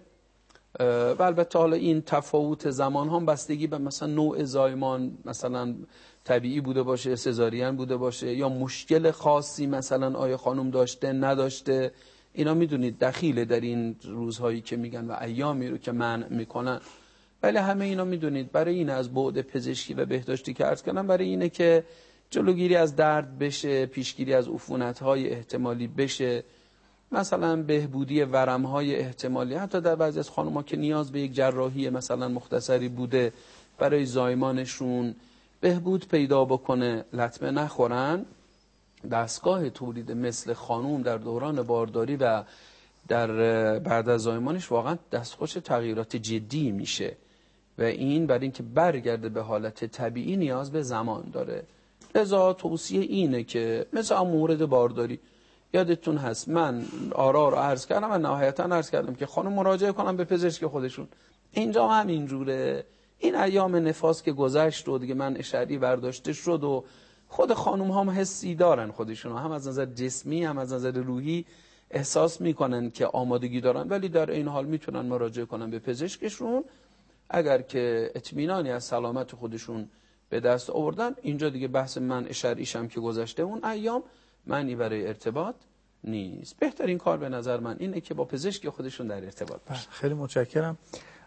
و البته حالا این تفاوت زمان هم بستگی به مثلا نوع زایمان، مثلا طبیعی بوده باشه، سزارین بوده باشه یا مشکل خاصی مثلا آیا خانم داشته نداشته، اینا میدونید دخیله در این روزهایی که میگن و ایامی رو که منع میکنن. ولی همه اینا میدونید برای این از بعد پزشکی و بهداشتی که عرض کردم برای اینه که جلوگیری از درد بشه، پیشگیری از عفونت‌های احتمالی بشه، مثلا بهبودی ورم‌های احتمالی، حتی در بعضی از خانم‌ها که نیاز به یک جراحی مثلا مختصری بوده برای زایمانشون بهبود پیدا بکنه، لطمه نخورن. دستگاه تولید مثل خانم در دوران بارداری و در بعد از زایمانش واقعا دستخوش تغییرات جدی میشه و این برای اینکه برگرده به حالت طبیعی نیاز به زمان داره. لذا توصیه اینه که مثل مورد بارداری یادتون هست من آرا رو عرض کردم و نهایتا عرض کردم که خانم مراجعه کنم به پزشک خودشون. اینجا هم اینجوره. این ایام نفاس که گذشت و دیگه من اشعری برداشته شد و خود خانم هم حسی دارن خودشون، هم از نظر جسمی هم از نظر روحی احساس میکنن که آمادگی دارن، ولی در این حال میتونن مراجعه کنن به پزشکشون اگر که اطمینانی از سلامت خودشون به دست آوردن. اینجا دیگه بحث من اشعریش هم که گذشته اون ایام معنی برای ارتباط نیست. بهترین کار به نظر من اینه که با پزشک خودشون در ارتباط باشن. خیلی متشکرم.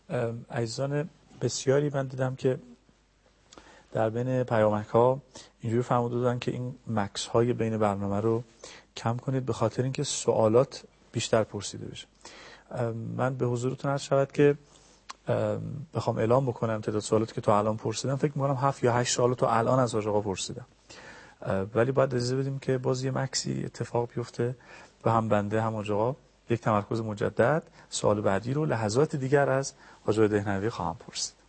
عزیزان بسیاری من دیدم که در بین پیامک ها اینجوری فرموده بودن که این مکس های بین برنامه رو کم کنید به خاطر اینکه سوالات بیشتر پرسیده بشه. من به حضورتون عرض شود که بخوام اعلام بکنم تعداد سوالاتی که تا الان پرسیدم فکر می‌کنم هفت یا هشت سوال تا الان از آقا پرسیدم، ولی باید اجازه بدیم که باز یه مکسی اتفاق بیفته و هم بنده هم آقا یک تمرکز مجدد سوال بعدی رو لحظات دیگر از حاج دهنوی خواهم پرسید.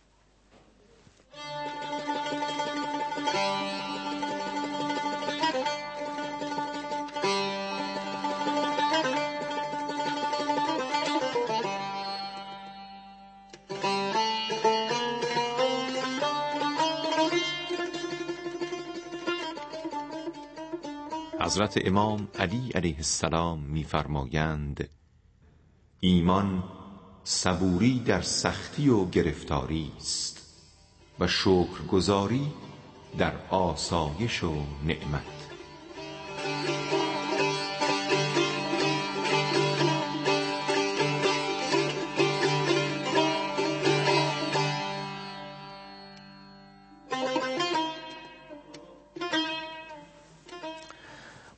حضرت امام علی علیه السلام می‌فرمایند ایمان صبوری در سختی و گرفتاری است و شکرگزاری در آسایش و نعمت.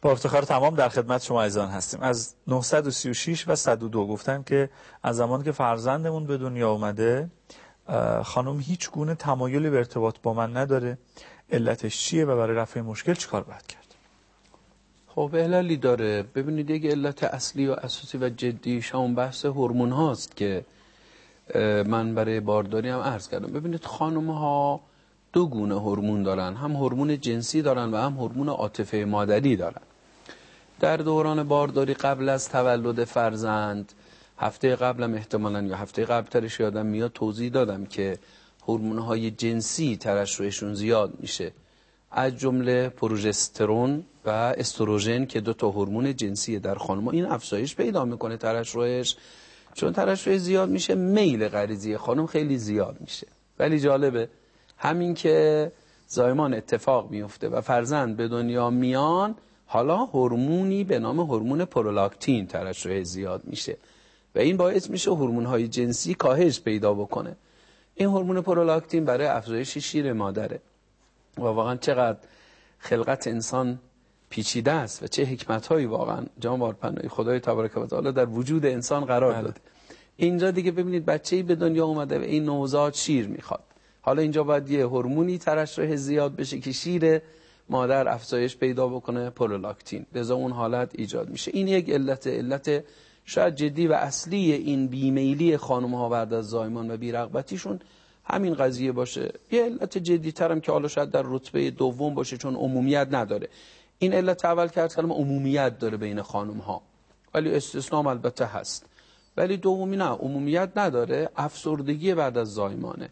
با افتخار تمام در خدمت شما عزیزان هستیم. از نهصد و سی و شش و صد و دو گفتن که از زمانی که فرزندمون به دنیا اومده خانم هیچ گونه تمایلی به ارتباط با من نداره، علتش چیه و برای رفع مشکل چیکار باید کرد؟ خب عللی داره. ببینید یک علت اصلی و اساسی و جدی همون بحث هورمون هاست که من برای بارداری هم عرض کردم. ببینید خانم ها دو گونه هورمون دارن، هم هورمون جنسی دارن و هم هورمون عاطفه مادری دارن. در دوران بارداری قبل از تولد فرزند، هفته قبلم احتمالاً یا هفته قبل ترش یادم میاد توضیح دادم که هورمون های جنسی ترشحشون زیاد میشه، از جمله پروژسترون و استروژن که دو تا هورمون جنسی در خانم‌ها. این افزایش پیدا میکنه ترشحش، چون ترشح زیاد میشه میل غریزی خانم خیلی زیاد میشه. ولی جالبه همین که زایمان اتفاق میفته و فرزند به دنیا میان، حالا هورمونی به نام هورمون پرولاکتین ترشح زیاد میشه و این باعث میشه هورمون‌های جنسی کاهش پیدا بکنه. این هورمون پرولاکتین برای افزایش شیر مادره و واقعا چقدر خلقت انسان پیچیده است و چه حکمت‌هایی واقعا جان بارپناهی خدای تبارک و تعالی در وجود انسان قرار داده. اینجا دیگه ببینید بچه‌ای به دنیا اومده و این نوزاد شیر میخواد. حالا اینجا باید یه هورمونی ترشح زیاد بشه که شیر مادر افزایش پیدا بکنه، پرولاکتین، لذا اون حالت ایجاد میشه. این یک علت علت شاید جدی و اصلی این بیمیلی خانم‌ها بعد از زایمان و بی‌رغبتیشون همین قضیه باشه. یه علت جدی ترم که حالا شاید در رتبه دوم باشه چون عمومیت نداره. این علت اول که عرض کردم عمومیت داره بین خانم‌ها، ولی استثناء البته هست. ولی دومی نه، عمومیت نداره، افسردگی بعد از زایمانه.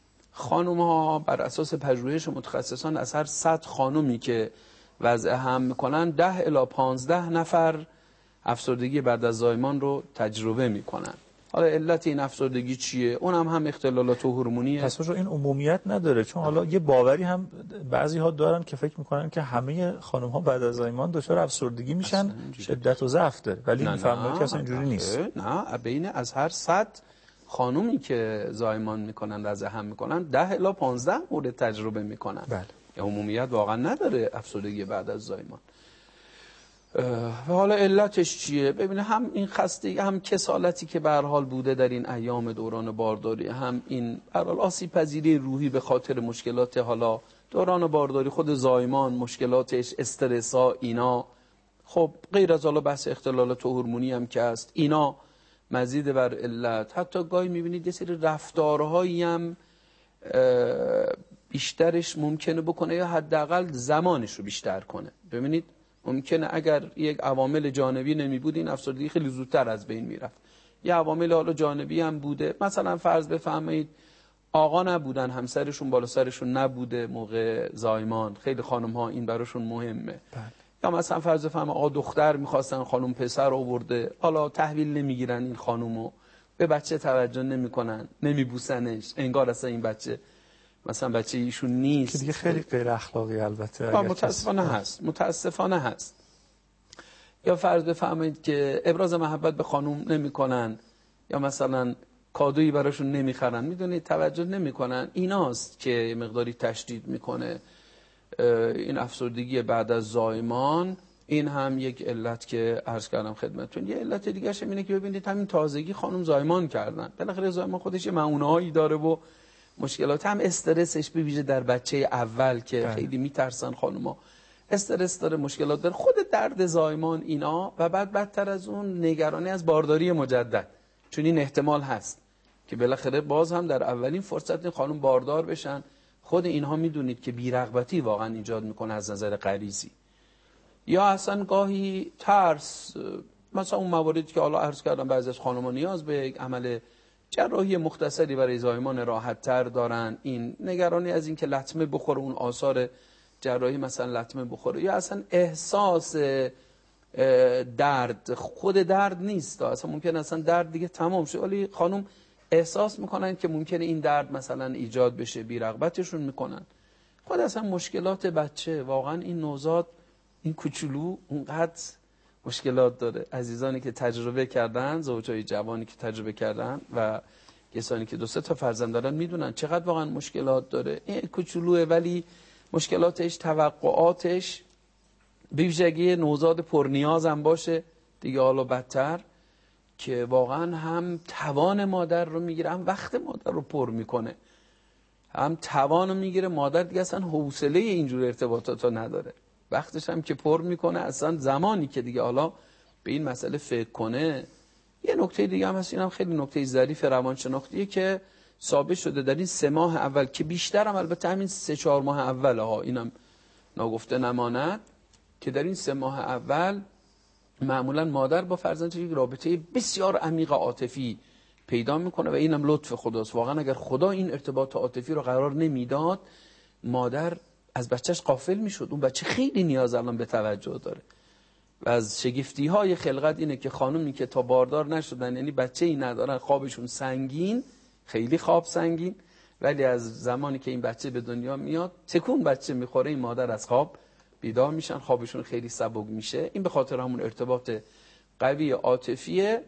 خانم‌ها بر اساس پژوهش متخصصان از هر صد خانمی که وضع حمل میکنن ده الی پانزده نفر افسردگی بعد از زایمان رو تجربه میکنن. حالا علت این افسردگی چیه؟ اون هم هم اختلالات هورمونیه. پس این عمومیت نداره، چون حالا یه باوری هم بعضی ها دارن که فکر میکنن که همه خانم ها بعد از زایمان دچار افسردگی میشن، شدت و ضعف داره، ولی میفرمایید که اصلا اینجوری نیست. نه، بین از هر صد خانومی که زایمان میکنن وضع حمل میکنن ده الی پانزده مورد تجربه میکنن. بله. عمومیت واقعا نداره افسردگی بعد از زایمان. و حالا علتش چیه؟ ببینه هم این خستگی، هم کسالتی که به هر حال بوده در این ایام دوران بارداری، هم این به هر حال آسیب پذیری روحی به خاطر مشکلات حالا دوران بارداری، خود زایمان، مشکلاتش، استرسا، اینا. خب غیر از حالا بحث اختلالات هورمونی هم که هست، اینا مزید بر علت. حتی گاهی میبینید یه سری رفتارهایی هم بیشترش ممکنه بکنه یا حداقل زمانش رو بیشتر کنه. ببینید ممکنه اگر یک عوامل جانبی نمی بود این افسردگی خیلی زودتر از بین میرفت. یه عوامل حالا جانبی هم بوده، مثلا فرض بفرمایید آقا نبودن، همسرشون بالا سرشون نبوده موقع زایمان، خیلی خانم ها این براشون مهمه. بله. یا مثلا فرض بفرمایید آقا دختر میخواستن، خانم پسر آورده، حالا تحویل نمیگیرن این خانومو، به بچه توجه نمیکنن، نمیبوسنش، انگار اصلا این بچه مثلا بچه ایشون نیست، که دیگه خیلی غیر اخلاقی البته. متاسفانه هست، متاسفانه هست. یا فرض بفرمایید که ابراز محبت به خانم نمیکنن، یا مثلا کادویی براشون نمیخرن، میدونید توجه نمیکنن. ایناست که مقداری تشدید میکنه این افسردگی بعد از زایمان. این هم یک علت که عرض کردم خدمتتون. یه علت دیگه اش اینه که ببینید همین تازگی خانم زایمان کردن، بالاخره زایمان خودش یه معونه‌هایی داره و مشکلات، هم استرسش به ویژه در بچه اول که بله. خیلی میترسن خانوما، استرس داره، مشکلات داره، خود درد زایمان اینا، و بعد بدتر از اون نگرانی از بارداری مجدد، چون این احتمال هست که بالاخره باز هم در اولین فرصت این خانم باردار بشن. خود اینها میدونید که بی‌رغبتی واقعا ایجاد میکنه از نظر غریزی، یا اصلا گاهی ترس، مثلا اون مواردی که حالا عرض کردم بعضی از خانم‌ها نیاز به یک عمل جراحی مختصری برای زایمان راحت تر دارن، این نگرانی از این که لطمه بخوره، اون آثار جراحی مثلا لطمه بخوره، یا اصلا احساس درد، خود درد نیست، اصلا ممکن اصلا درد دیگه تمام شه، ولی خانم احساس میکنن که ممکنه این درد مثلا ایجاد بشه، بی‌رغبتشون میکنن. خود اصلا مشکلات بچه، واقعا این نوزاد، این کوچولو اونقدر مشکلات داره. عزیزانی که تجربه کردن، زوجای جوانی که تجربه کردن و کسانی که دو سه تا فرزند دارن میدونن چقدر واقعا مشکلات داره. این کوچولوه ولی مشکلاتش، توقعاتش به ویژگی نوزاد پرنیاز هم باشه دیگه حالا بدتر، که واقعا هم توان مادر رو میگیره، هم وقت مادر رو پر میکنه، هم توان رو میگیره. مادر دیگه اصلا حوصله اینجور ارتباطات رو نداره، وقتش هم که پر میکنه. اصلا زمانی که دیگه حالا به این مسئله فکر کنه. یه نکته دیگه هم هست، این هم خیلی نکته ظریف روانشناختیه که ثابت شده در این سه ماه اول، که بیشتر هم البته همین سه چهار ماه اول ها، اینم ناگفته نماند، که در این سه ماه اول معمولا مادر با فرزندش یک رابطه بسیار عمیق عاطفی پیدا میکنه و اینم لطف خداست. واقعا اگر خدا این ارتباط عاطفی رو قرار نمیداد، مادر از بچهش غافل میشد. اون بچه خیلی نیاز الان به توجه داره و از شگفتی های خلقت اینه که خانومی که تا باردار نشدن، یعنی بچه ای ندارن، خوابشون سنگین، خیلی خواب سنگین، ولی از زمانی که این بچه به دنیا میاد تکون بچه میخوره، این مادر از خواب بیدار میشن، خوابشون خیلی سبک میشه. این به خاطر همون ارتباط قوی عاطفیه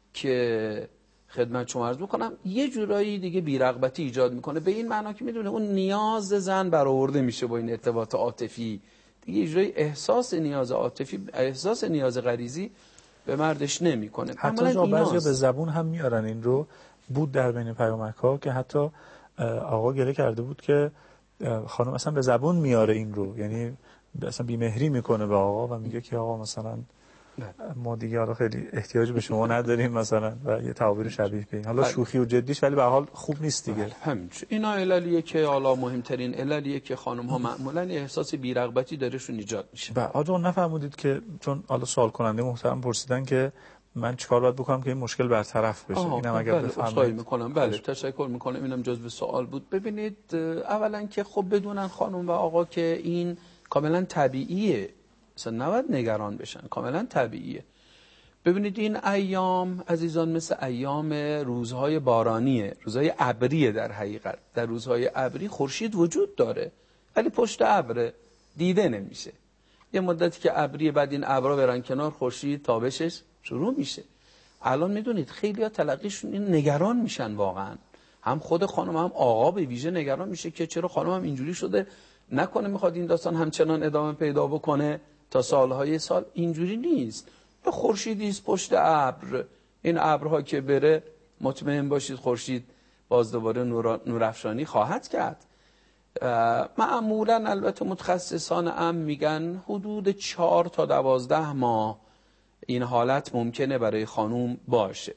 که خدمت شما عرض میکنم یه جورایی دیگه بی‌رغبتی ایجاد میکنه، به این معنا که میدونه اون نیاز زن برآورده میشه با این ارتباط عاطفی، دیگه یه جورایی احساس نیاز عاطفی، احساس نیاز غریزی به مردش نمیکنه. حتی جا بعضیا به زبون هم میارن این رو. بود در بین پیامک ها که حتی آقا گله کرده بود که خانم اصلا به زبون میاره این رو، یعنی اصلا بیمهری میکنه به آقا و میگه که آقا مثلا ما دیگه حالا خیلی احتیاج به شما نداریم مثلا، و یه تعابیر شبیه به این. حالا شوخی و جدیش ولی به حال خوب نیست دیگه. همین اینا عللیه که حالا مهمترین عللیه که خانم ها معمولا احساس بی‌رغبتی درشون ایجاد میشه. بله آقا نفهمودید که چون حالا سوال کننده محترم پرسیدن که من چیکار باید بکنم که این مشکل برطرف بشه، اینم اگر بله بفهمید میکنم. بله تشکر میکنم، اینم جزو سوال بود. ببینید اولا که خب بدونن خانم و آقا که این کاملا طبیعیه، مثلا نباید نگران بشن، کاملا طبیعیه. ببینید این ایام عزیزان مثل ایام روزهای بارانیه، روزهای ابریه. در حقیقت در روزهای ابری خورشید وجود داره ولی پشت ابر دیده نمیشه. یه مدتی که ابریه، بعد این ابرا برن کنار، خورشید تابشش شروع میشه. الان میدونید خیلی‌ها تلقیشون این نگران میشن واقعا، هم خود خانم هم آقا به ویژه نگران میشه که چرا خانم هم اینجوری شده، نکنه میخواد این داستان همچنان ادامه پیدا بکنه تا سالهای سال. اینجوری نیست. یه خورشیدی است پشت ابر، این ابرها که بره مطمئن باشید خورشید باز دوباره نورافشانی خواهد کرد. معمولا البته متخصصان ام میگن حدود چهار تا دوازده ماه این حالت ممکنه برای خانوم باشه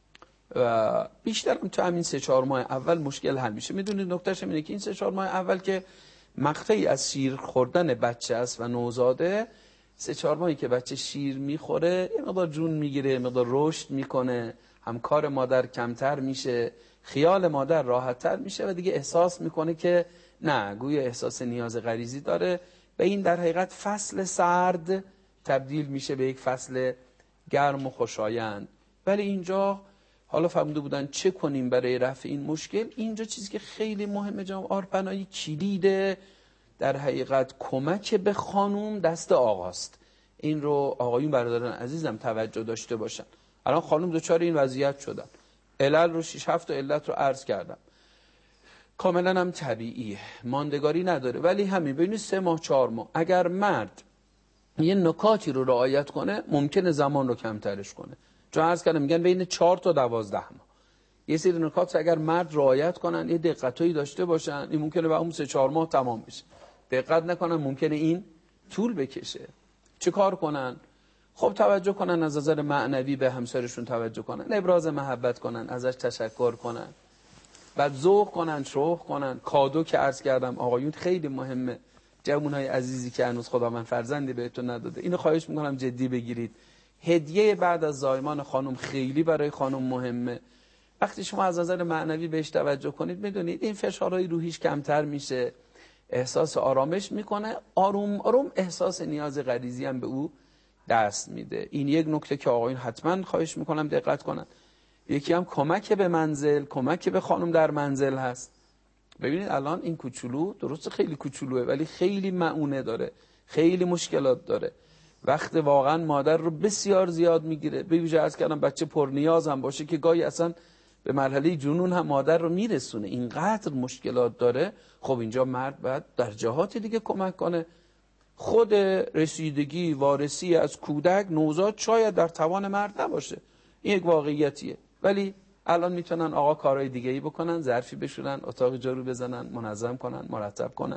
و بیشتر هم تو همین سه چهار ماه اول مشکل حل میشه. میدونید نکتهش اینه که این سه چهار ماه اول که مقطعی از شیر خوردن بچه است و نوزاده، سه چهار ماهی که بچه شیر میخوره یه مقدار جون میگیره، یه مقدار رشد میکنه، همکار مادر کمتر میشه، خیال مادر راحتتر میشه و دیگه احساس میکنه که نه، گویا احساس نیاز غریزی داره و این در حقیقت فصل سرد تبدیل میشه به یک فصل گرم و خوشایند. ولی اینجا حالا فهمیده بودن چه کنیم برای رفع این مشکل. اینجا چیزی که خیلی مهمه جناب آرپنایی، کلید در حقیقت کمک به خانوم دست آقاست. این رو آقایون برادران عزیزم توجه داشته باشن. الان خانوم دچار این وضعیت شدن، علل رو شش هفت علت رو عرض کردم، کاملا هم طبیعیه، ماندگاری نداره. ولی همین بین سه ماه چهار ماه اگر مرد یه نکاتی رو رعایت کنه ممکنه زمان رو کمترش کنه. چون عرض کردم میگن بین چهار تا دوازده ماه یه سری نکات اگر مرد رعایت کنن، یه دقتایی داشته باشن، این ممکنه با اون سه چهار ماه تمام بشه. دقت نکنن ممکنه این طول بکشه. چه کار کنن؟ خب توجه کنن، از نظر معنوی به همسرشون توجه کنن، ابراز محبت کنن، ازش تشکر کنن، بعد ذوق کنن، شوق کنن. کادو که عرض کردم آقایون خیلی مهمه. جوانای عزیزی که هنوز خدا من فرزندی بهتون نداده، اینو خواهش میکنم جدی بگیرید. هدیه بعد از زایمان خانم خیلی برای خانم مهمه. وقتی شما از نظر معنوی بهش توجه کنید، میدونید این فشارهای روحیش کمتر میشه، احساس آرامش میکنه، آروم آروم احساس نیاز غریزی هم به او دست میده. این یک نکته که آقایون حتما خواهش میکنم دقت کنن. یکی هم کمک به منزل، کمک به خانم در منزل هست. ببینید الان این کوچولو درسته خیلی کوچولوه ولی خیلی معونه داره، خیلی مشکلات داره. وقت واقعا مادر رو بسیار زیاد میگیره. به ویژه عرض کردم بچه پرنیاز هم باشه که گاهی اصلا به مرحله جنون هم مادر رو میرسونه. اینقدر مشکلات داره. خب اینجا مرد باید در جهات دیگه کمک کنه. خود رسیدگی وارثی از کودک نوزاد شاید در توان مرد نباشه، این یک واقعیتیه، ولی الان میتونن آقا کارهای دیگه‌ای بکنن، ظرفی بشورن، اتاق جارو بزنن، منظم کنن، مرتب کنن.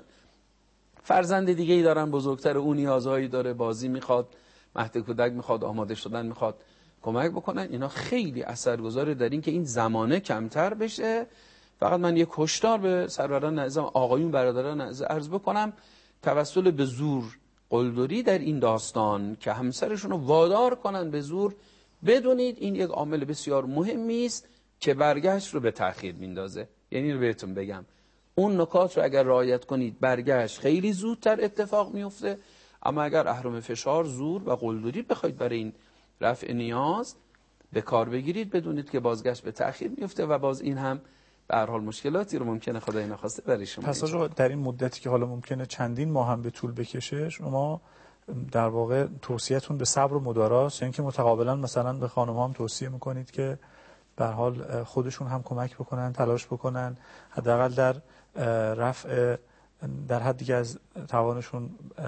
فرزند دیگه‌ای دارن بزرگتر، اون نیازهایی داره، بازی میخواد، مهد کودک میخواد، آماده شدن میخواد، کمک بکنن. اینا خیلی اثرگذاره در این که این زمانه کمتر بشه. فقط من یک هشدار به سروران نظام، آقایون برادران عرض بکنم، توسل به زور قلدری در این داستان که همسرشون رو وادار کنن به زور، بدونید این یک عامل بسیار مهمی است که برگشت رو به تأخیر میندازه. یعنی رو بهتون بگم اون نکات رو اگر رعایت کنید برگشت خیلی زودتر اتفاق میفته، اما اگر اهرم فشار، زور و قلدری بخواید برای این رفع نیاز به کار بگیرید، بدونید که بازگشت به تأخیر میفته و باز این هم به هر حال مشکلاتی رو ممکنه خدای نخواسته برای شما. پس آقا در این مدتی که حالا ممکنه چندین ماه هم به طول بکشه، شما در واقع توصیه‌تون به صبر و مدارا است، یعنی که متقابلا مثلا به خانم‌ها هم توصیه میکنید که به هر حال خودشون هم کمک بکنن، تلاش بکنن، حداقل در رفع در حدی که از توانشون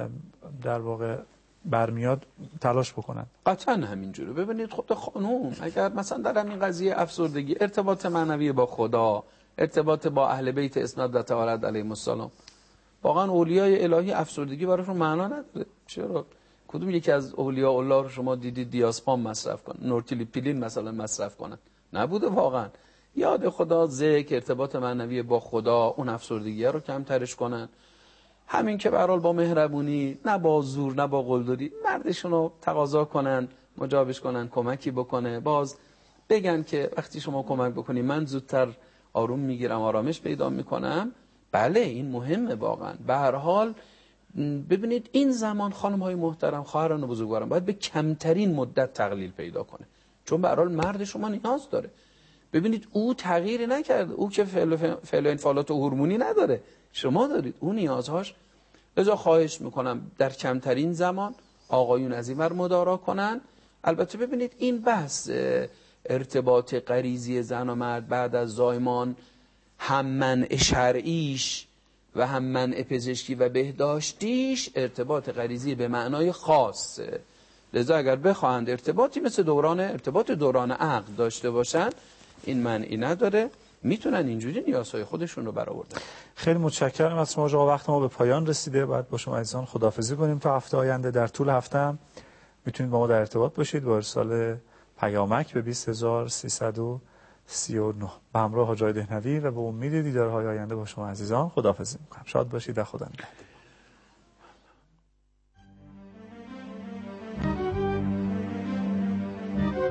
در واقع برمیاد تلاش بکنن. قطعا همینجوره. ببینید خود خانوم اگر مثلا در همین قضیه افسردگی، ارتباط معنوی با خدا، ارتباط با اهل بیت اسمت و طهارت علیهم السلام، واقعا اولیای الهی افسردگی براشون معنا نداره. چرا؟ کدوم یکی از اولیاء الله رو شما دیدید دیاسپام مصرف کنن، نورتیلیپیلین مثلا مصرف کنن؟ نبوده. واقعا یاد خدا، ذکر، ارتباط معنوی با خدا اون افسردگی رو کمترش کنن. همین که به هر حال با مهربونی، نه با زور نه با قلدری، مردشون رو تقاضا کنن، مجابش کنن، کمکی بکنه. باز بگن که وقتی شما کمک بکنی من زودتر آروم میگیرم، آرامش پیدا میکنم. بله این مهمه واقعا. به هر حال ببینید این زمان خانم های محترم، خواهران و بزرگواران، باید به کمترین مدت تقلیل پیدا کنه، چون به هر حال مرد شما نیاز داره. ببینید او تغییری نکرده، او که فعل و انفعالات هورمونی نداره، شما دارید، او نیازهاش. لذا خواهش میکنم در کمترین زمان آقایون از این ور مدارا کنن. البته ببینید این بحث ارتباط غریزی زن و مرد بعد از زایمان هم منع شرعیش و هم منع پزشکی و بهداشتیش ارتباط غریزی به معنای خاصه. لذا اگر بخواهند ارتباطی مثل دوران ارتباط دوران عقد داشته باشن، این معنی نداره، میتونن اینجوری نیازهای خودشون رو برآوردن. خیلی متشکرم از شما آقا. وقت ما به پایان رسیده، باید با شما عزیزان خداحافظی کنیم تا هفته آینده. در طول هفته هم میتونید با ما در ارتباط باشید با ارسال پیامک به بیست هزار و سیصد و سی و نه به همراه حاج آقای دهنوی و به امید دیدارهای آینده با شما عزیزان خداحافظی میکنم. شاد باشید و خدا نگهدار.